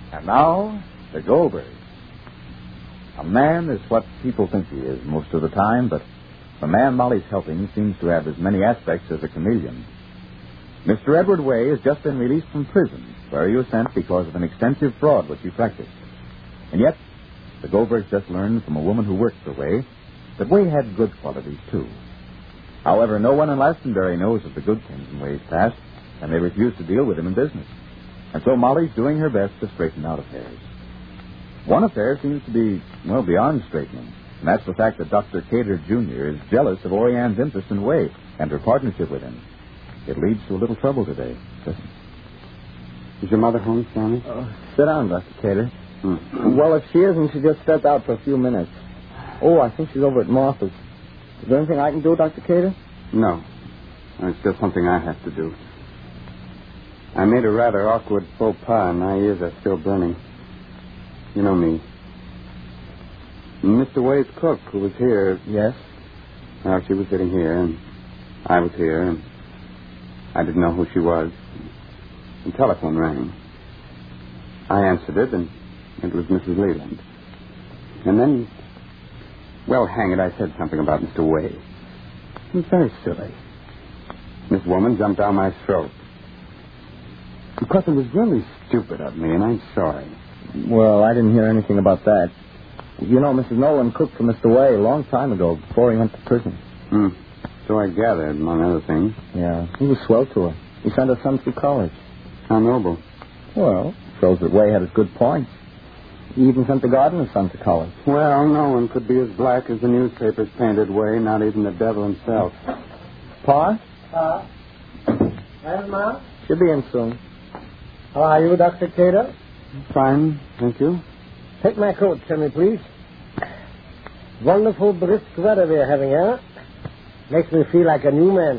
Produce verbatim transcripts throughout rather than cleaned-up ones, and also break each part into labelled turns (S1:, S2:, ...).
S1: And now, the Goldberg. A man is what people think he is most of the time, but the man Molly's helping seems to have as many aspects as a chameleon. Mister Edward Way has just been released from prison, where he was sent because of an extensive fraud which he practiced. And yet, the Goldbergs just learned from a woman who worked for Way that Way had good qualities, too. However, no one in Glastonbury knows of the good things in Way's past, and they refuse to deal with him in business. And so Molly's doing her best to straighten out affairs. One affair seems to be, well, beyond straightening, and that's the fact that Doctor Cater, Junior is jealous of Orianne's interest in Way and her partnership with him. It leads to a little trouble today. Listen.
S2: Is your mother home, Sammy?
S3: Oh, sit down, Doctor Cater.
S2: Hmm.
S3: Well, if she isn't, she just stepped out for a few minutes. Oh, I think she's over at Martha's. Is there anything I can do, Doctor Cater?
S2: No. It's just something I have to do. I made a rather awkward faux pas, and my ears are still burning. You know me. Mister Way's cook, who was here...
S3: Yes?
S2: Well, she was sitting here, and I was here, and I didn't know who she was. The telephone rang. I answered it, and it was Missus Leland. And then, well, hang it, I said something about Mister Way. It was very silly. This woman jumped down my throat. Because it was really stupid of me, and I'm sorry.
S3: Well, I didn't hear anything about that. You know, Missus Nolan cooked for Mister Way a long time ago, before he went to prison.
S2: Hmm. So I gathered, among other things.
S3: Yeah, he was swell to her. He sent her son through college.
S2: How noble.
S3: Well, shows that Way had his good points. He even sent the gardener's son to college.
S2: Well, no one could be as black as the newspapers painted Way, not even the devil himself.
S3: Pa?
S4: Pa? Well, Ma?
S3: She'll be in soon.
S4: How are you, Doctor Cater?
S2: Fine, thank you.
S4: Take my coat, tell me, please. Wonderful brisk weather we're having, huh? Makes me feel like a new man.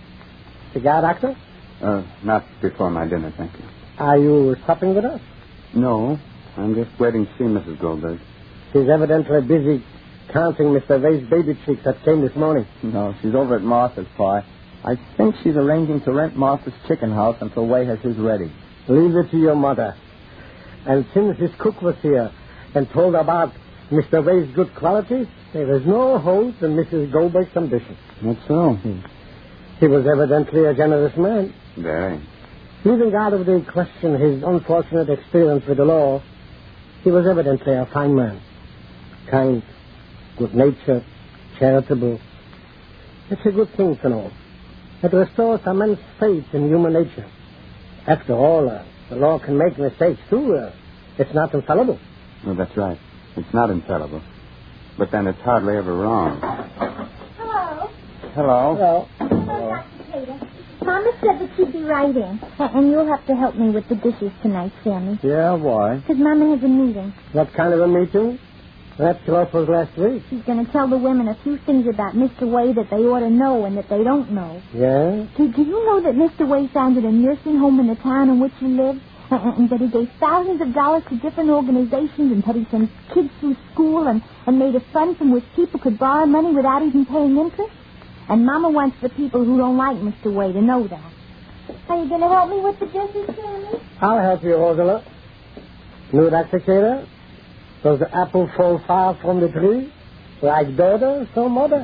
S4: Cigar, Doctor?
S2: Uh, not before my dinner, thank you.
S4: Are you stopping with us?
S2: No, I'm just waiting to see Missus Goldberg.
S4: She's evidently busy counting Mister Way's baby chicks that came this morning.
S3: No, she's over at Martha's, Pa. I think she's arranging to rent Martha's chicken house until Way has his ready.
S4: Leave it to your mother. And since his cook was here and told about Mister Way's good qualities, there is no hope in Missus Goldberg's ambition.
S2: That's so.
S4: He was evidently a generous man.
S2: Very.
S4: Leaving out of the question his unfortunate experience with the law, he was evidently a fine man. Kind, good-natured, charitable. It's a good thing to know. It restores a man's faith in human nature. After all, uh, the law can make mistakes, too. Uh, it's not infallible.
S2: No, that's right. It's not infallible. But then it's hardly ever wrong.
S5: Hello.
S2: Hello.
S4: Well,
S5: Hello, Doctor Cater. Mama said that she'd be right in. And you'll have to help me with the dishes tonight, Sammy.
S3: Yeah, why?
S5: Because Mama has a meeting.
S4: what kind of a meeting? That clock was last week.
S5: She's going to tell the women a few things about Mister Way that they ought to know and that they don't know.
S4: Yeah?
S5: Do, do you know that Mister Way founded a nursing home in the town in which he lives? And, and that he gave thousands of dollars to different organizations and that he sent kids through school and, and made a fund from which people could borrow money without even paying interest? And Mama wants the people who don't like Mister Way to know that. Are you going to help me with the dishes, Sammy?
S4: I'll help you, Ursula. New Doctor Cater? Does the apple fall far from the tree? Like daughter, so mother?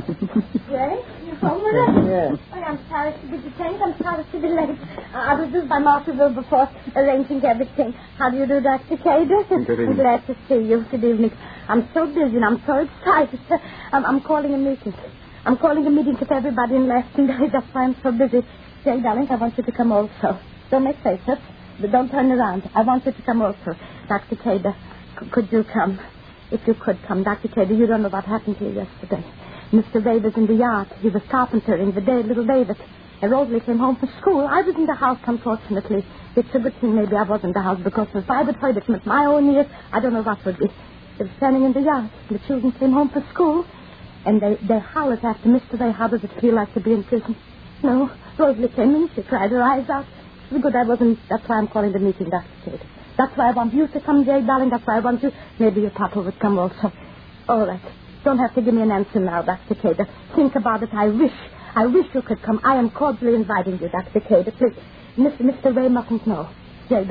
S5: Right? You home with us?
S4: Yes.
S5: Oh, I'm sorry to be detained. I'm sorry to be late. Uh, I was just by Marshallville before arranging everything. How do you do, Doctor Cater?
S2: Good evening.
S5: I'm glad to see you. Good evening. I'm so busy and I'm so excited. I'm, I'm calling a meeting. I'm calling a meeting with everybody in Glastonbury. That's why I'm so busy. Jay, darling, I want you to come also. Don't make faces. But don't turn around. I want you to come also. Doctor Cater, c- could you come? If you could come, Doctor Cater, you don't know what happened here yesterday. Mister Ray was in the yard. He was carpentering the day, little David. And Rosalie came home from school. I was in the house, unfortunately. It's a good thing maybe I was in the house, because if I would heard it with my own ears, I don't know what would be. They were standing in the yard. The children came home from school, and they, they hollered after Mister Ray, how does it feel like to be in prison? No, Rosalie came in. She cried her eyes out. It was good I wasn't. That's why I'm calling the meeting, Doctor Cater. That's why I want you to come, Jay, darling. That's why I want you. Maybe your papa would come also. All right. Don't have to give me an answer now, Doctor Cater. Think about it. I wish. I wish you could come. I am cordially inviting you, Doctor Cater. Please. Mister Mister Ray mustn't know. Jay, darling.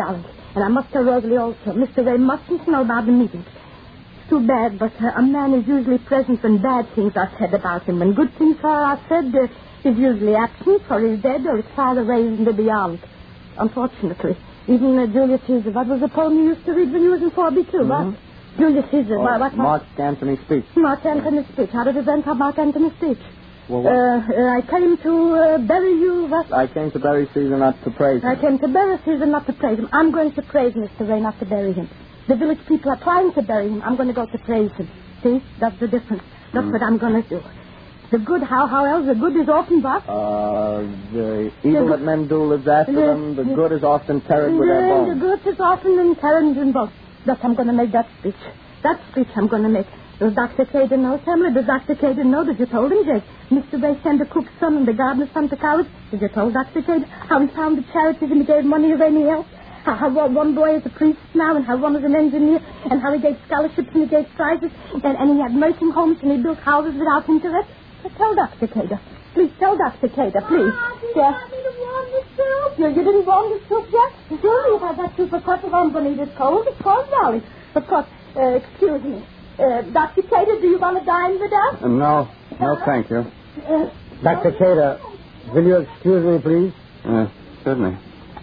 S5: And I must tell Rosalie also. Mister Ray mustn't know about the meeting. It's too bad, but uh, a man is usually present when bad things are said about him. When good things are, are said, uh, he's usually absent, or he's dead, or he's far away in the beyond. Unfortunately. Even uh, Julius Caesar. What was the poem you used to read when you was in four B two?
S3: Mm-hmm.
S5: What? Julius Caesar.
S3: Oh,
S5: what, what,
S3: Mark Antony's speech.
S5: Mark Antony's speech. How did it end up, Mark Antony's speech?
S3: Well, what?
S5: Uh, uh, I came to uh, bury you. What?
S3: I came to bury Caesar, not to praise him.
S5: I came to bury Caesar, not to praise him. I'm going to praise Mister Ray, not to bury him. The village people are trying to bury him. I'm going to go to praise him. See? That's the difference. That's
S3: Mm.
S5: what I'm going to do. The good, how, how else? The good is often what?
S3: Uh, the evil
S5: The-
S3: that men do lives after
S5: the-
S3: them. The
S5: the-
S3: good is often carried with their
S5: The,
S3: bones.
S5: the good is often inherent in both. Thus, I'm going to make that speech. That speech I'm going to make. Does Doctor Cader know, Samuel? Does Doctor Cader know that you told him, Jake? Mister Ray sent the cook's son and the gardener's son to college. Did you tell Doctor Cader how he founded charities and he gave money to any else? How, how one boy is a priest now and how one is an engineer and how he gave scholarships and he gave prizes and, and he had nursing homes and he built houses without interest? So tell Doctor Cader. Please tell Doctor Cader, please.
S6: Ah, did
S5: Yes.
S6: you want me to warm the soup?
S5: You, you didn't warm the soup yet? Sure, you had that soup for course of I'm going to eat it cold. It's cold, Dolly. Of course, uh, excuse me. Uh, Doctor Cader, do you want to dine with us?
S2: Uh, no, no, thank you.
S5: Uh,
S4: Doctor Cader, will you excuse me, please?
S2: Uh, certainly.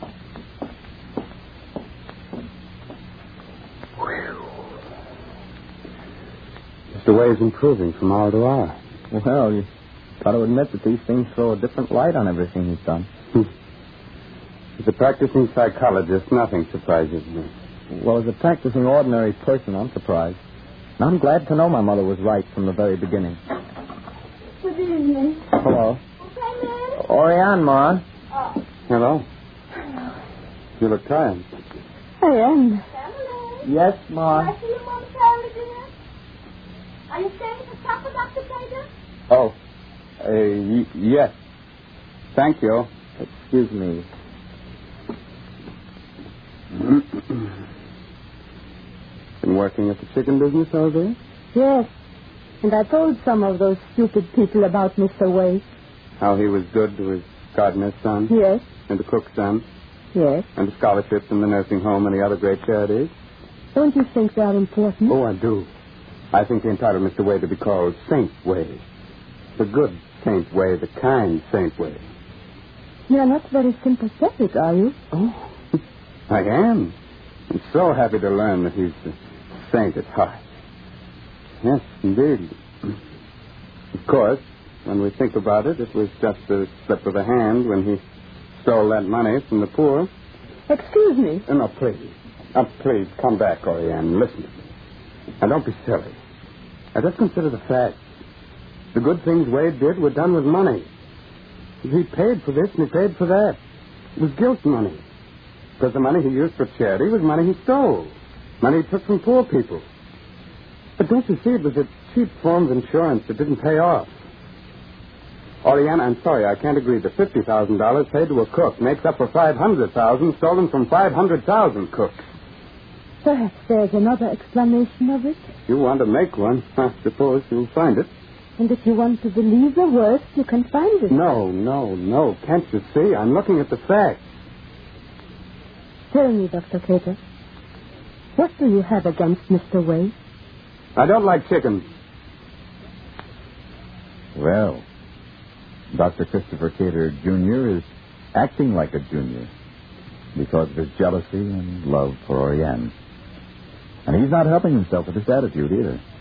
S2: Mister Way is improving from hour to hour.
S3: Well, you got to admit that these things throw a different light on everything he's done.
S2: As a practicing psychologist, nothing surprises me.
S3: Well, as a practicing ordinary person, I'm surprised. And I'm glad to know my mother was right from the very beginning.
S6: Good evening.
S3: Hello.
S6: Come in.
S3: Oriane, Ma.
S6: Oh,
S2: Hello. You look tired.
S5: I am.
S6: Family.
S3: Yes, Ma.
S6: I see you momentarily, dear. Are you staying for supper, Doctor Cader?
S2: Oh, uh, y- yes. Thank you.
S3: Excuse me.
S2: Been working at the chicken business all day?
S5: Yes. And I told some of those stupid people about Mister Way.
S2: How he was good to his gardener's son
S5: Yes.
S2: and the cook's son
S5: Yes.
S2: and the scholarships in the nursing home and the other great charities.
S5: Don't you think they are important?
S2: Oh, I do. I think they entitle Mister Way to be called Saint Way. The good Saint Way, the kind Saint Way.
S5: You are not very sympathetic, are you?
S2: Oh, I am. I'm so happy to learn that he's a saint at heart. Yes, indeed. Of course, when we think about it, it was just a slip of the hand when he stole that money from the poor.
S5: Excuse me.
S2: Oh, no, please. Now, please, come back, Oriane. Listen to me. Now, don't be silly. Now, just consider the facts. The good things Wade did were done with money. He paid for this and he paid for that. It was guilt money. Because the money he used for charity was money he stole. Money he took from poor people. But don't you see, it was a cheap form of insurance that didn't pay off. Oriana, I'm sorry, I can't agree. The fifty thousand dollars paid to a cook makes up for five hundred thousand dollars stolen from five hundred thousand cooks.
S5: Perhaps there's another explanation of it.
S2: If you want to make one, I suppose you'll find it.
S5: And if you want to believe the worst, you can find it.
S2: No, no, no. Can't you see? I'm looking at the facts.
S5: Tell me, Doctor Cater, what do you have against Mister Way?
S2: I don't like chickens.
S1: Well, Doctor Christopher Cater, Junior is acting like a junior because of his jealousy and love for Oriane. And he's not helping himself with this attitude either.